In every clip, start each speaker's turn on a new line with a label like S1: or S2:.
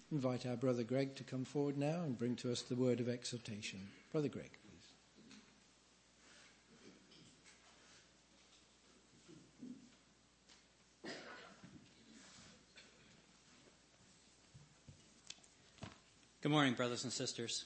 S1: invite our Brother Greg to come forward now and bring to us the word of exhortation. Brother Greg, please.
S2: Good morning, brothers and sisters.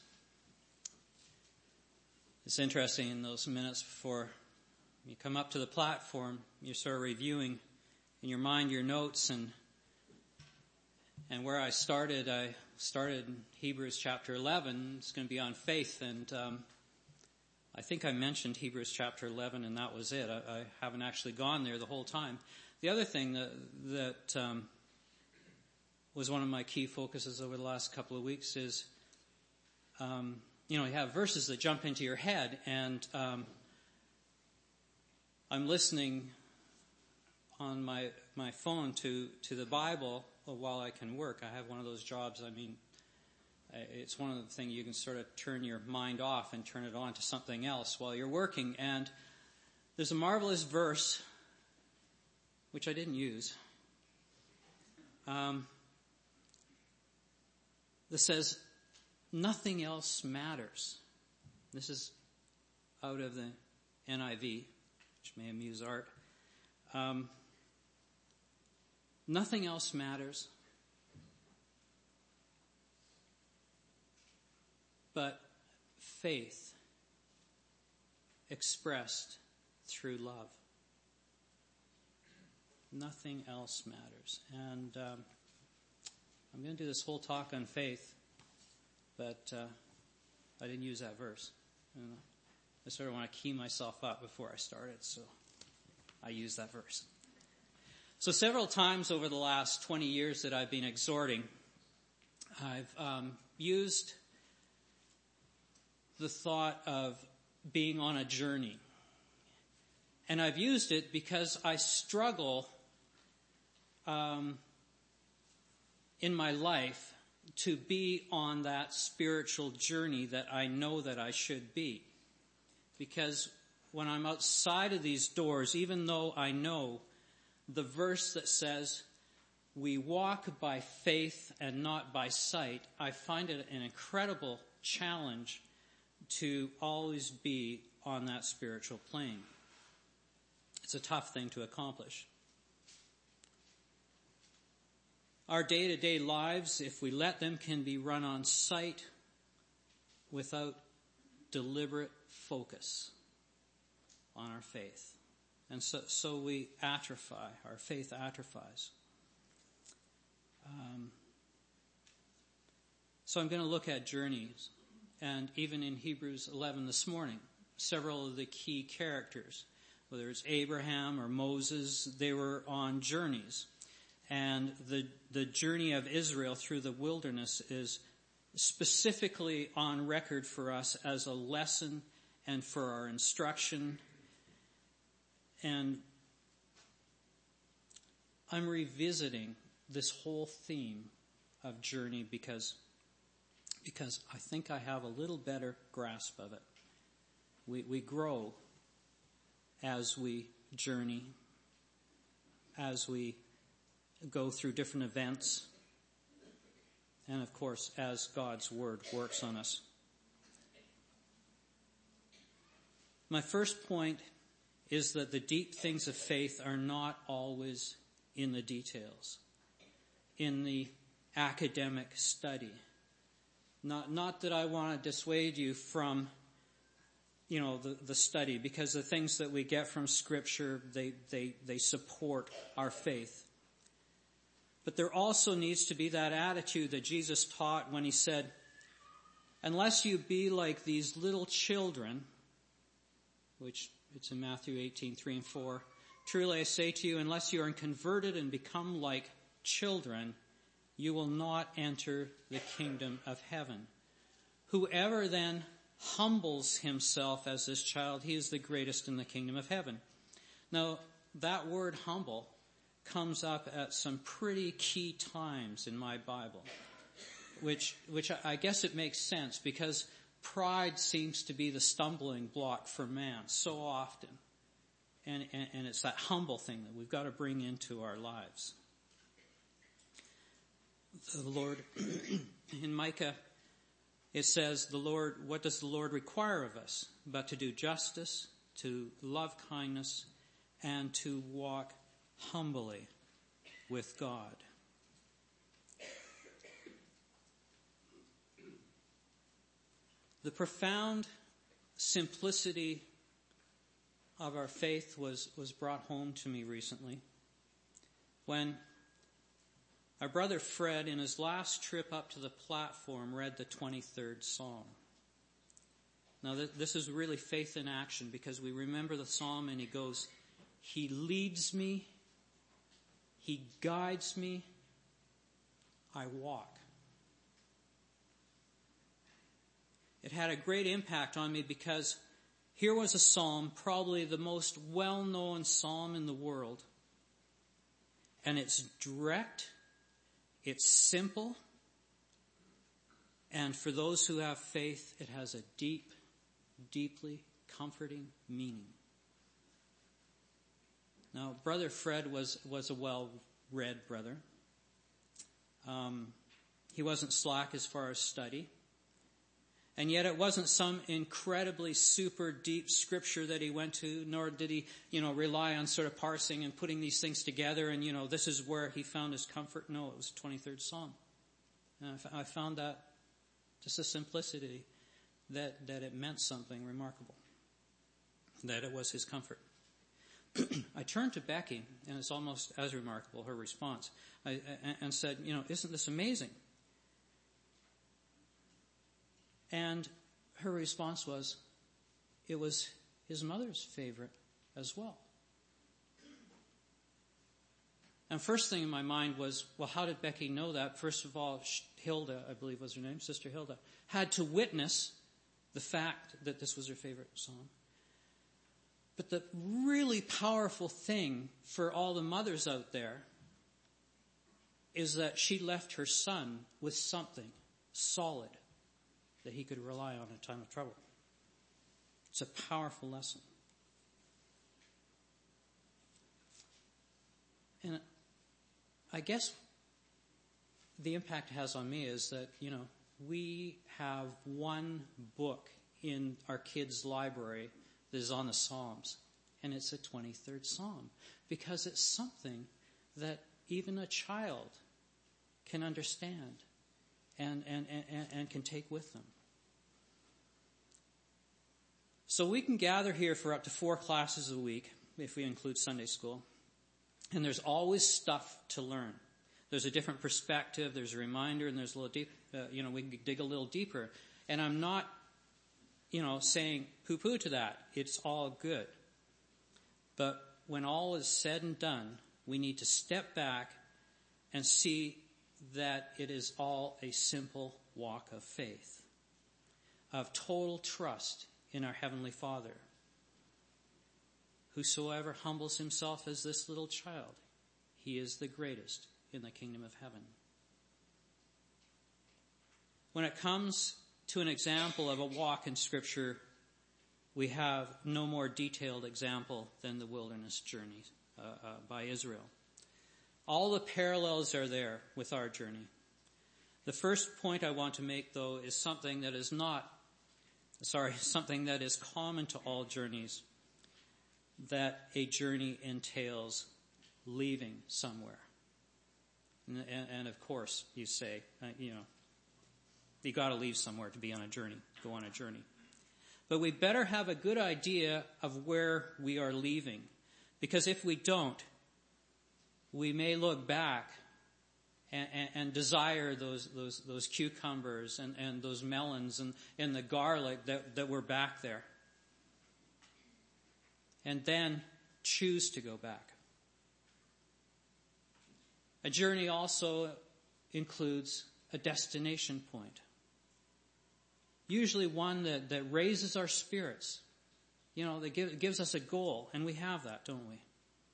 S2: It's interesting, in those minutes before you come up to the platform, you're sort of reviewing in your mind your notes, and where I started in Hebrews chapter 11. It's going to be on faith, and I think I mentioned Hebrews chapter 11, and that was it. I haven't actually gone there the whole time. The other thing that was one of my key focuses over the last couple of weeks is, you have verses that jump into your head, and I'm listening on my phone to the Bible while I can work. I have one of those jobs. I mean, it's one of the things you can sort of turn your mind off and turn it on to something else while you're working. And there's a marvelous verse, which I didn't use, that says, nothing else matters. This is out of the NIV, which may amuse Art. Nothing else matters but faith expressed through love. Nothing else matters. And I'm going to do this whole talk on faith, but I didn't use that verse. And I sort of want to key myself up before I started, so I used that verse. So several times over the last 20 years that I've been exhorting, I've used the thought of being on a journey. And I've used it because I struggle in my life to be on that spiritual journey that I know that I should be. Because when I'm outside of these doors, even though I know the verse that says, we walk by faith and not by sight, I find it an incredible challenge to always be on that spiritual plane. It's a tough thing to accomplish. Our day-to-day lives, if we let them, can be run on sight without deliberate focus on our faith. And so we atrophy, our faith atrophies. So I'm going to look at journeys. And even in Hebrews 11 this morning, several of the key characters, whether it's Abraham or Moses, they were on journeys. And the journey of Israel through the wilderness is specifically on record for us as a lesson and for our instruction. And I'm revisiting this whole theme of journey because I think I have a little better grasp of it. We grow as we journey, as we go through different events, and of course, as God's Word works on us. My first point is that the deep things of faith are not always in the details, in the academic study. Not that I want to dissuade you from, the study, because the things that we get from Scripture, they support our faith. But there also needs to be that attitude that Jesus taught when he said, unless you be like these little children, which it's in Matthew 18:3 and 4. Truly I say to you, unless you are converted and become like children, you will not enter the kingdom of heaven. Whoever then humbles himself as this child, he is the greatest in the kingdom of heaven. Now, that word humble comes up at some pretty key times in my Bible, which I guess it makes sense because pride seems to be the stumbling block for man so often. And it's that humble thing that we've got to bring into our lives. the Lord, in Micah, it says, what does the Lord require of us? But to do justice, to love kindness, and to walk humbly with God. The profound simplicity of our faith was brought home to me recently when our brother Fred, in his last trip up to the platform, read the 23rd Psalm. Now, this is really faith in action, because we remember the Psalm and he goes, He leads me, He guides me, I walk. It had a great impact on me because here was a psalm, probably the most well-known psalm in the world. And it's direct, it's simple, and for those who have faith, it has a deep, deeply comforting meaning. Now, Brother Fred was a well-read brother. He wasn't slack as far as study. And yet it wasn't some incredibly super deep scripture that he went to, nor did he, rely on sort of parsing and putting these things together and, this is where he found his comfort. No, it was the 23rd Psalm. And I found that just a simplicity that it meant something remarkable, that it was his comfort. I turned to Becky, and it's almost as remarkable, her response, and said, isn't this amazing? And her response was, it was his mother's favorite as well. And first thing in my mind was, well, how did Becky know that? First of all, Hilda, I believe was her name, Sister Hilda, had to witness the fact that this was her favorite psalm. But the really powerful thing for all the mothers out there is that she left her son with something solid that he could rely on in a time of trouble. It's a powerful lesson. And I guess the impact it has on me is that, we have one book in our kids' library that is on the Psalms, and it's a 23rd Psalm, because it's something that even a child can understand and can take with them. So we can gather here for up to 4 classes a week, if we include Sunday school. And there's always stuff to learn. There's a different perspective, there's a reminder, and there's a little deep, we can dig a little deeper. And I'm not, saying poo-poo to that. It's all good. But when all is said and done, we need to step back and see that it is all a simple walk of faith, of total trust in our Heavenly Father. Whosoever humbles himself as this little child, he is the greatest in the kingdom of heaven. When it comes to an example of a walk in Scripture, we have no more detailed example than the wilderness journey by Israel. All the parallels are there with our journey. The first point I want to make, though, is something that is common to all journeys, that a journey entails leaving somewhere. And of course, you say, you got to leave somewhere to be on a journey, go on a journey. But we better have a good idea of where we are leaving, because if we don't, we may look back and desire those cucumbers and those melons and the garlic that were back there, and then choose to go back. A journey also includes a destination point, usually one that raises our spirits, that gives us a goal, and we have that, don't we?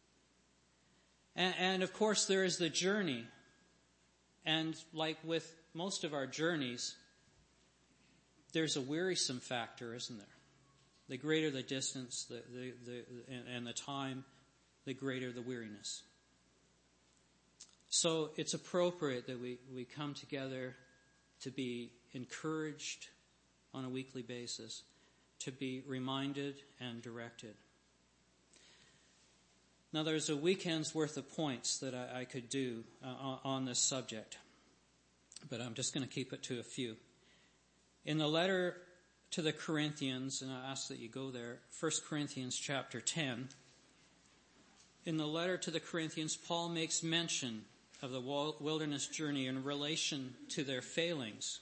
S2: And of course there is the journey, and like with most of our journeys, there's a wearisome factor, isn't there? The greater the distance and the time, the greater the weariness. So it's appropriate that we come together to be encouraged on a weekly basis, to be reminded and directed. Now there's a weekend's worth of points that I could do on this subject, but I'm just going to keep it to a few. In the letter to the Corinthians, and I ask that you go there, 1 Corinthians chapter 10, in the letter to the Corinthians, Paul makes mention of the wilderness journey in relation to their failings.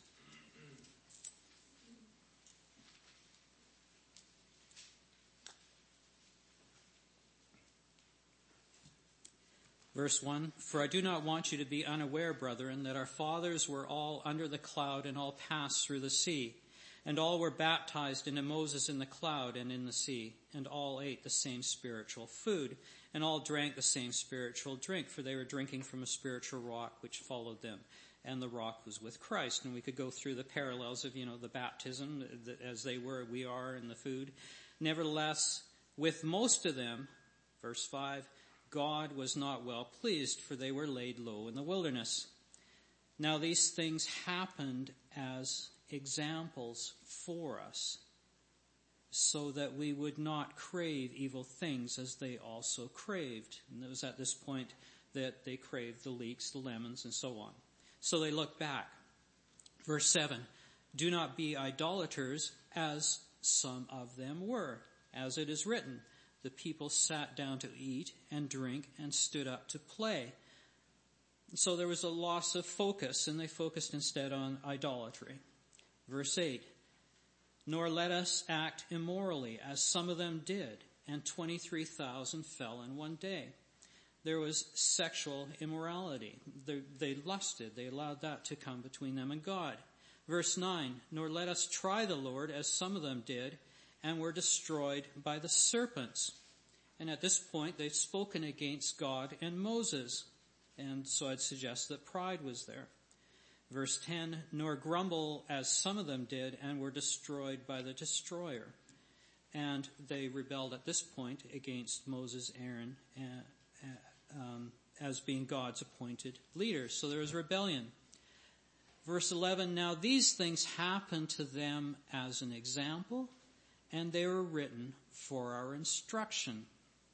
S2: Verse 1, "For I do not want you to be unaware, brethren, that our fathers were all under the cloud and all passed through the sea, and all were baptized into Moses in the cloud and in the sea, and all ate the same spiritual food, and all drank the same spiritual drink, for they were drinking from a spiritual rock which followed them, and the rock was with Christ." And we could go through the parallels of, the baptism, as they were, we are in the food. "Nevertheless, with most of them," verse 5, "God was not well pleased, for they were laid low in the wilderness. Now these things happened as examples for us, so that we would not crave evil things as they also craved." And it was at this point that they craved the leeks, the lemons, and so on. So they look back. Verse 7, "Do not be idolaters, as some of them were. As it is written, the people sat down to eat and drink and stood up to play." So there was a loss of focus, and they focused instead on idolatry. Verse 8, "Nor let us act immorally, as some of them did, and 23,000 fell in one day." There was sexual immorality. They lusted. They allowed that to come between them and God. Verse 9, "Nor let us try the Lord, as some of them did, and were destroyed by the serpents." And at this point, they've spoken against God and Moses. And so I'd suggest that pride was there. Verse 10, "Nor grumble, as some of them did, and were destroyed by the destroyer." And they rebelled at this point against Moses, Aaron, as being God's appointed leaders. So there was rebellion. Verse 11, "Now these things happened to them as an example, and they were written for our instruction,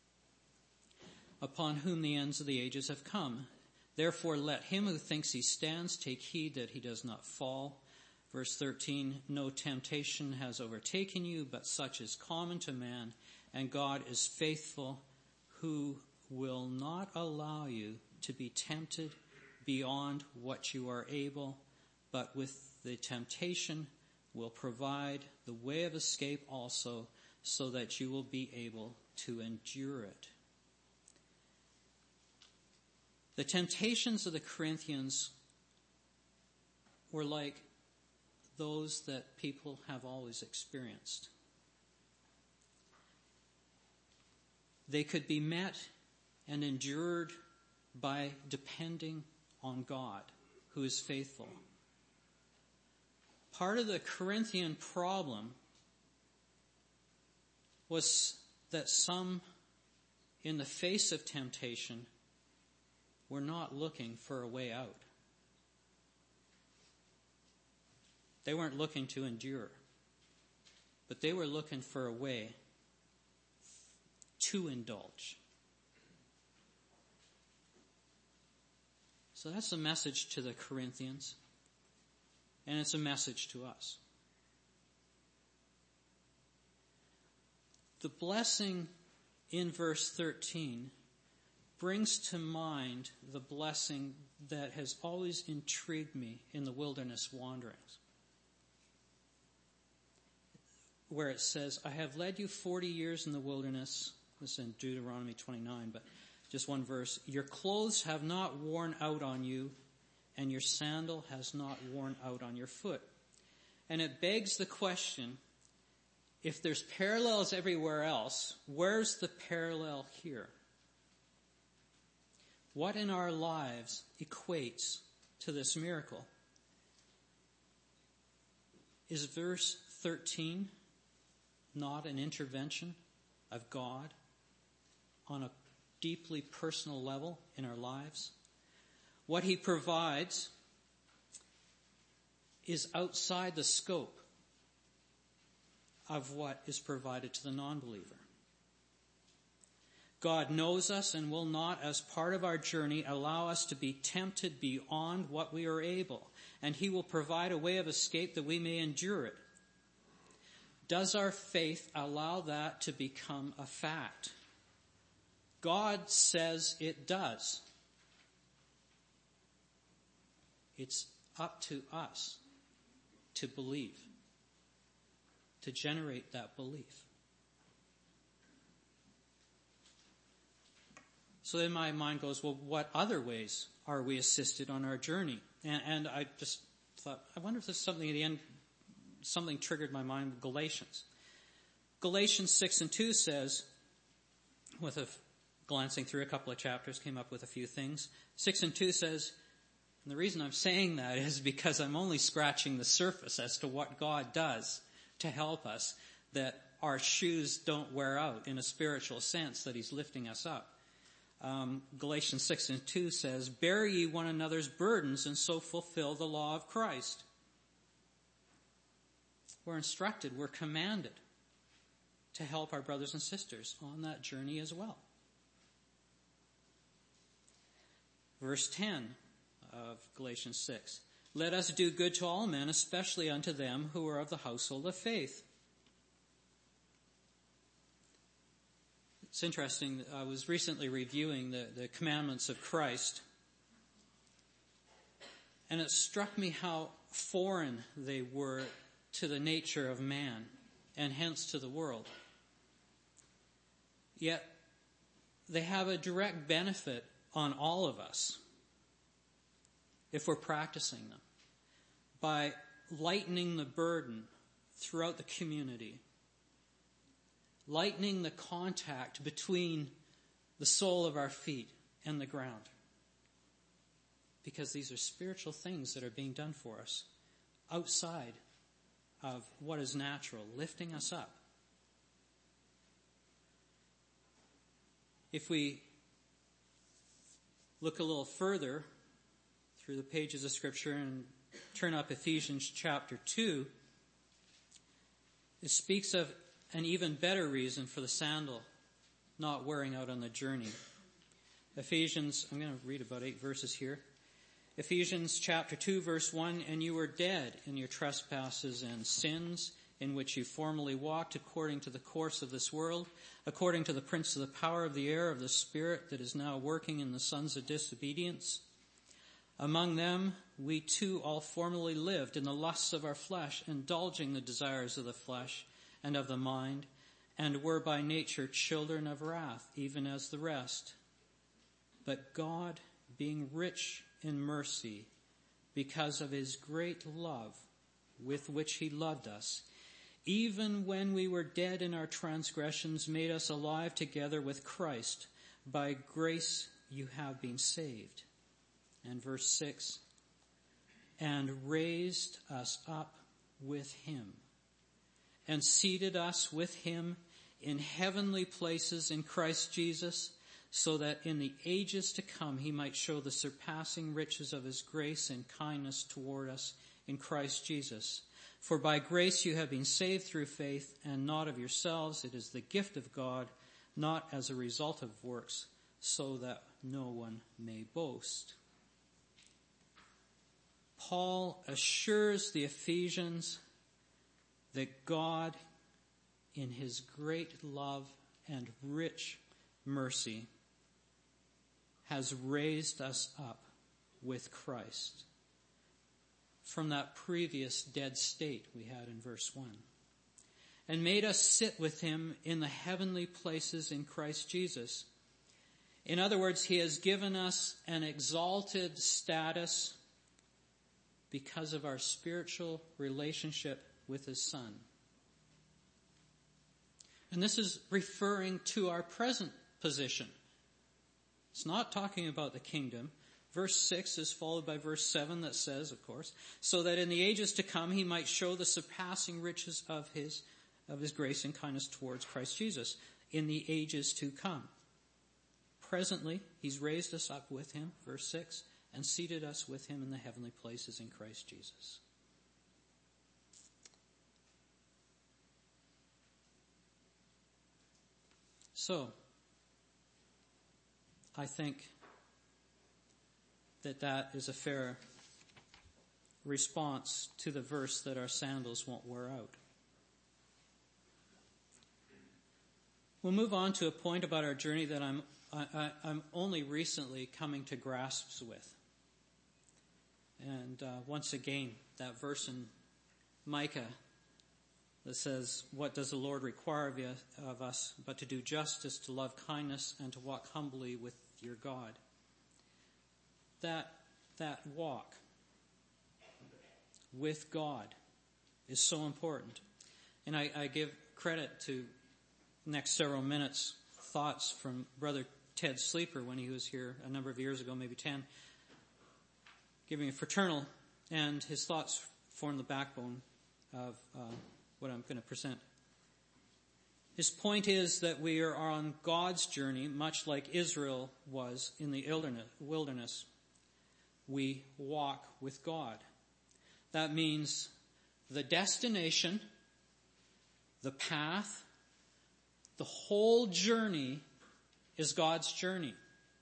S2: upon whom the ends of the ages have come. Therefore let him who thinks he stands take heed that he does not fall." Verse 13, "No temptation has overtaken you, but such is common to man, and God is faithful, who will not allow you to be tempted beyond what you are able, but with the temptation will provide the way of escape also, so that you will be able to endure it." The temptations of the Corinthians were like those that people have always experienced. They could be met and endured by depending on God, who is faithful. Part of the Corinthian problem was that some, in the face of temptation, were not looking for a way out. They weren't looking to endure, but they were looking for a way to indulge. So that's a message to the Corinthians, and it's a message to us. The blessing in verse 13 brings to mind the blessing that has always intrigued me in the wilderness wanderings, where it says, "I have led you 40 years in the wilderness." This is in Deuteronomy 29, but just one verse. "Your clothes have not worn out on you, and your sandal has not worn out on your foot." And it begs the question, if there's parallels everywhere else, where's the parallel here? What in our lives equates to this miracle? Is verse 13 not an intervention of God on a deeply personal level in our lives? what he provides is outside the scope of what is provided to the non-believer. God knows us and will not, as part of our journey, allow us to be tempted beyond what we are able, and he will provide a way of escape that we may endure it. Does our faith allow that to become a fact? God says it does. It's up to us to believe, to generate that belief. So then my mind goes, well, what other ways are we assisted on our journey? And I just thought, I wonder if there's something at the end, something triggered my mind with Galatians. Galatians 6:2 says, glancing through a couple of chapters, came up with a few things. 6:2 says, and the reason I'm saying that is because I'm only scratching the surface as to what God does to help us, that our shoes don't wear out in a spiritual sense, that he's lifting us up. Galatians 6:2 says, bear ye one another's burdens and so fulfill the law of Christ. We're instructed, we're commanded to help our brothers and sisters on that journey as well. Verse 10 of Galatians 6. Let us do good to all men, especially unto them who are of the household of faith. It's interesting, I was recently reviewing the commandments of Christ, and it struck me how foreign they were to the nature of man, and hence to the world. Yet, they have a direct benefit on all of us if we're practicing them, by lightening the burden throughout the community, lightening the contact between the sole of our feet and the ground. Because these are spiritual things that are being done for us outside of what is natural, lifting us up. If we look a little further through the pages of Scripture and turn up Ephesians chapter 2, it speaks of an even better reason for the sandal not wearing out on the journey. Ephesians, I'm going to read about 8 verses here. Ephesians chapter 2 verse 1, and you were dead in your trespasses and sins, in which you formerly walked according to the course of this world, according to the prince of the power of the air, of the spirit that is now working in the sons of disobedience. Among them we too all formerly lived in the lusts of our flesh, indulging the desires of the flesh and of the mind, and were by nature children of wrath, even as the rest. But God, being rich in mercy, because of his great love with which he loved us, even when we were dead in our transgressions, made us alive together with Christ. By grace you have been saved. And verse 6, and raised us up with him, and seated us with him in heavenly places in Christ Jesus, so that in the ages to come he might show the surpassing riches of his grace and kindness toward us in Christ Jesus. For by grace you have been saved through faith, and not of yourselves. It is the gift of God, not as a result of works, so that no one may boast. Paul assures the Ephesians that God, in his great love and rich mercy, has raised us up with Christ from that previous dead state we had in verse 1, and made us sit with him in the heavenly places in Christ Jesus. In other words, he has given us an exalted status because of our spiritual relationship with his Son. And this is referring to our present position. It's not talking about the kingdom. Verse 6 is followed by verse 7 that says, of course, so that in the ages to come he might show the surpassing riches of his grace and kindness towards Christ Jesus. In the ages to come. Presently, he's raised us up with him, verse 6, and seated us with him in the heavenly places in Christ Jesus. So, I think that is a fair response to the verse that our sandals won't wear out. We'll move on to a point about our journey that I'm only recently coming to grasps with. And once again, that verse in Micah that says, "What does the Lord require of us but to do justice, to love kindness, and to walk humbly with your God?" That walk with God is so important. And I give credit to next several minutes thoughts from Brother Ted Sleeper when he was here a number of years ago, maybe 10, giving a fraternal, and his thoughts form the backbone of what I'm going to present. His point is that we are on God's journey, much like Israel was in the wilderness. We walk with God. That means the destination, the path, the whole journey is God's journey.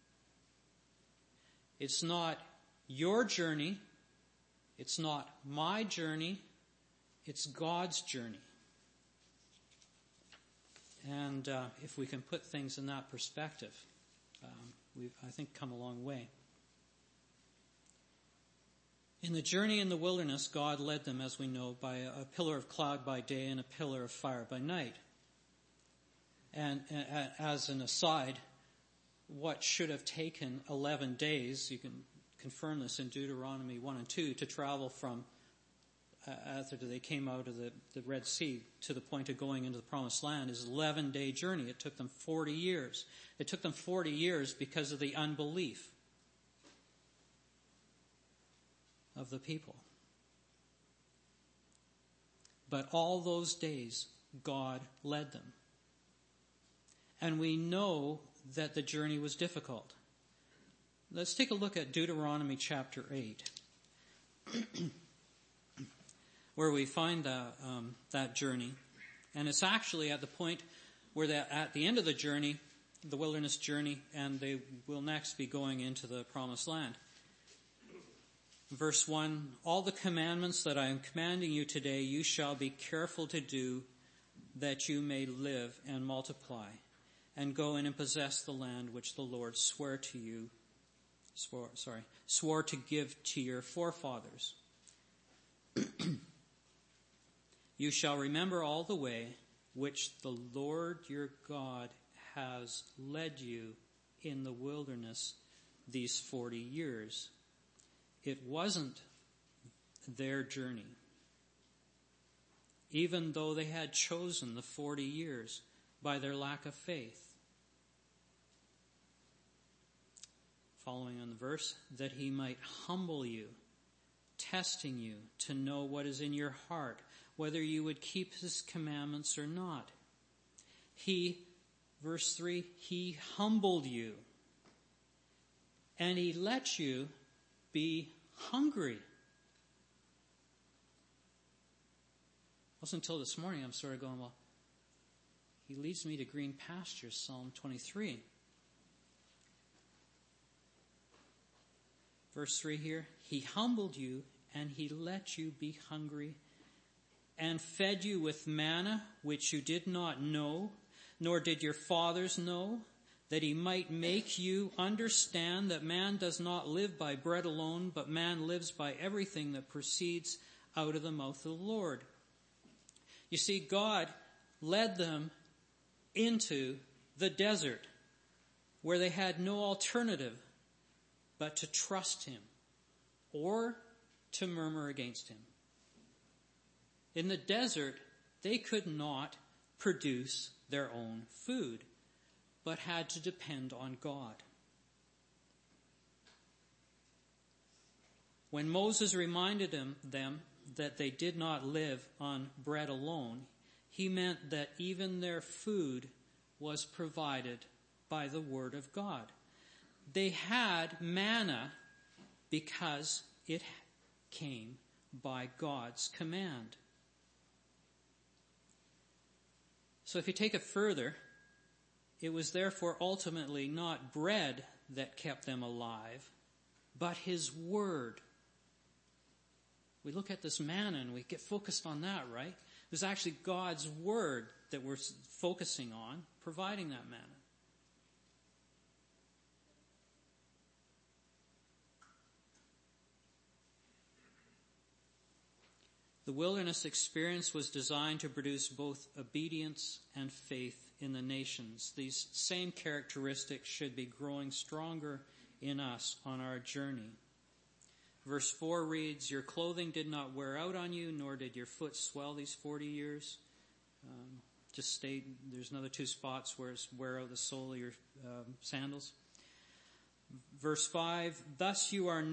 S2: It's not your journey. It's not my journey. It's God's journey. And if we can put things in that perspective, we've, I think, come a long way. In the journey in the wilderness, God led them, as we know, by a pillar of cloud by day and a pillar of fire by night. And as an aside, what should have taken 11 days, you can confirm this in Deuteronomy 1 and 2, to travel from after they came out of the Red Sea to the point of going into the Promised Land, is an 11-day journey. It took them 40 years. It took them 40 years because of the unbelief of the people. But all those days, God led them. And we know that the journey was difficult. Let's take a look at Deuteronomy chapter 8, where we find that journey. And it's actually at the point where they're at the end of the journey, the wilderness journey, and they will next be going into the Promised Land. Verse 1, "All the commandments that I am commanding you today, you shall be careful to do, that you may live and multiply, and go in and possess the land which the Lord swore to give to your forefathers. You shall remember all the way which the Lord your God has led you in the wilderness these 40 years. It wasn't their journey, even though they had chosen the 40 years by their lack of faith. Following on the verse, that he might humble you, testing you to know what is in your heart, whether you would keep his commandments or not. Verse 3, he humbled you, and he let you be hungry. It wasn't until this morning I'm sort of going, well, he leads me to green pastures, Psalm 23. Verse 3 here, he humbled you and he let you be hungry and fed you with manna which you did not know, nor did your fathers know, that he might make you understand that man does not live by bread alone, but man lives by everything that proceeds out of the mouth of the Lord. You see, God led them into the desert where they had no alternative but to trust him or to murmur against him. In the desert, they could not produce their own food, but had to depend on God. When Moses reminded them that they did not live on bread alone, he meant that even their food was provided by the Word of God. They had manna because it came by God's command. So if you take it further, it was therefore ultimately not bread that kept them alive, but His Word. We look at this manna and we get focused on that, right? It was actually God's Word that we're focusing on, providing that manna. The wilderness experience was designed to produce both obedience and faith in the nations. These same characteristics should be growing stronger in us on our journey. Verse 4 reads, "Your clothing did not wear out on you, nor did your foot swell these 40 years. Just state, there's another 2 spots where it's wear out the sole of your sandals. Verse 5, Thus you are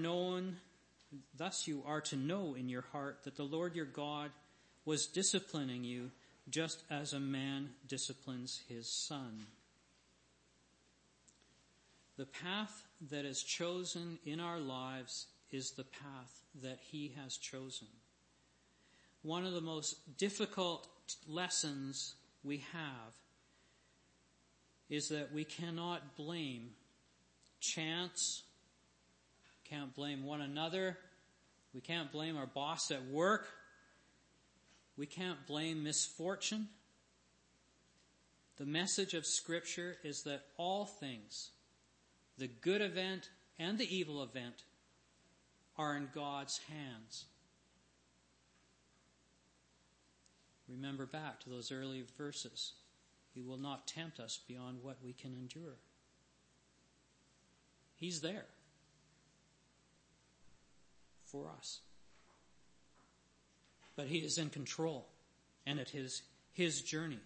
S2: to know in your heart that the Lord your God was disciplining you just as a man disciplines his son." The path that is chosen in our lives is the path that He has chosen. One of the most difficult lessons we have is that we cannot blame chance, can't blame one another, we can't blame our boss at work, we can't blame misfortune. The message of Scripture is that all things, the good event and the evil event, are in God's hands. Remember back to those early verses. He will not tempt us beyond what we can endure. He's there for us. But He is in control, and it is His journey.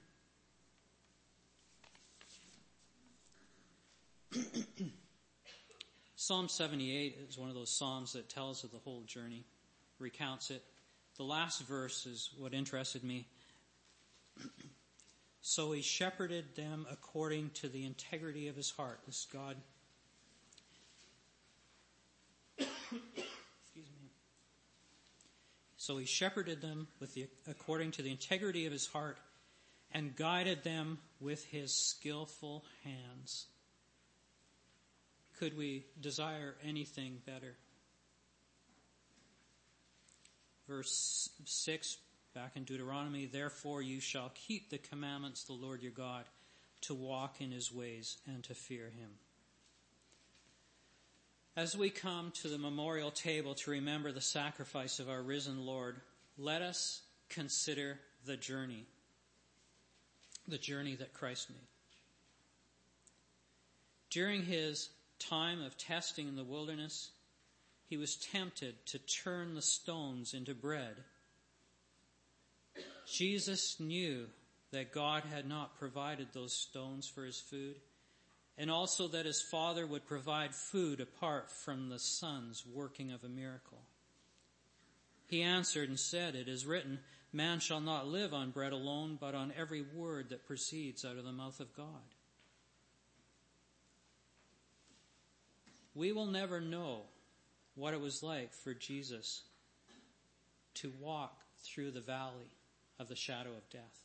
S2: Psalm 78 is one of those psalms that tells of the whole journey, recounts it. The last verse is what interested me. "So He shepherded them according to the integrity of His heart." This is God. Excuse me. "So He shepherded them according to the integrity of His heart and guided them with His skillful hands." Could we desire anything better? Verse 6, back in Deuteronomy, "Therefore you shall keep the commandments of the Lord your God, to walk in His ways and to fear Him." As we come to the memorial table to remember the sacrifice of our risen Lord, let us consider the journey that Christ made. During His time of testing in the wilderness, He was tempted to turn the stones into bread. Jesus knew that God had not provided those stones for His food, and also that His Father would provide food apart from the Son's working of a miracle. He answered and said, "It is written, man shall not live on bread alone, but on every word that proceeds out of the mouth of God." We will never know what it was like for Jesus to walk through the valley of the shadow of death,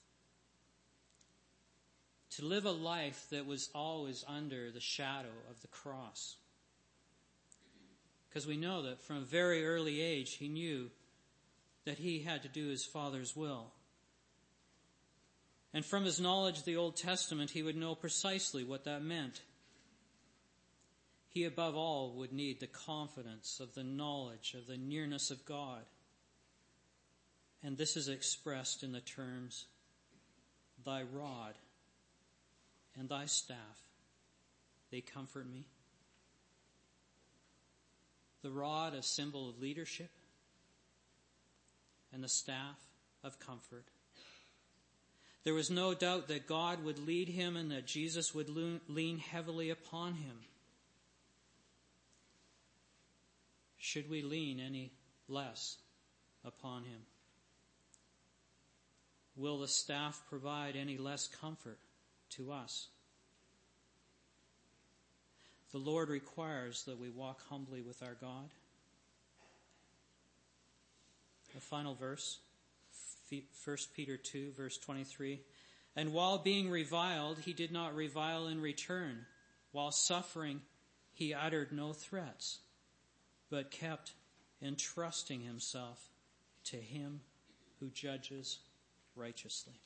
S2: to live a life that was always under the shadow of the cross. Because we know that from a very early age He knew that He had to do His Father's will. And from His knowledge of the Old Testament, He would know precisely what that meant. He above all would need the confidence of the knowledge of the nearness of God. And this is expressed in the terms, "Thy rod and Thy staff, they comfort me." The rod, a symbol of leadership, and the staff of comfort. There was no doubt that God would lead him and that Jesus would lean heavily upon him. Should we lean any less upon Him? Will the staff provide any less comfort to us? The Lord requires that we walk humbly with our God, final verse, 1 Peter 2, verse 23. And while being reviled, he did not revile in return. While suffering, he uttered no threats, but kept entrusting himself to him who judges righteously.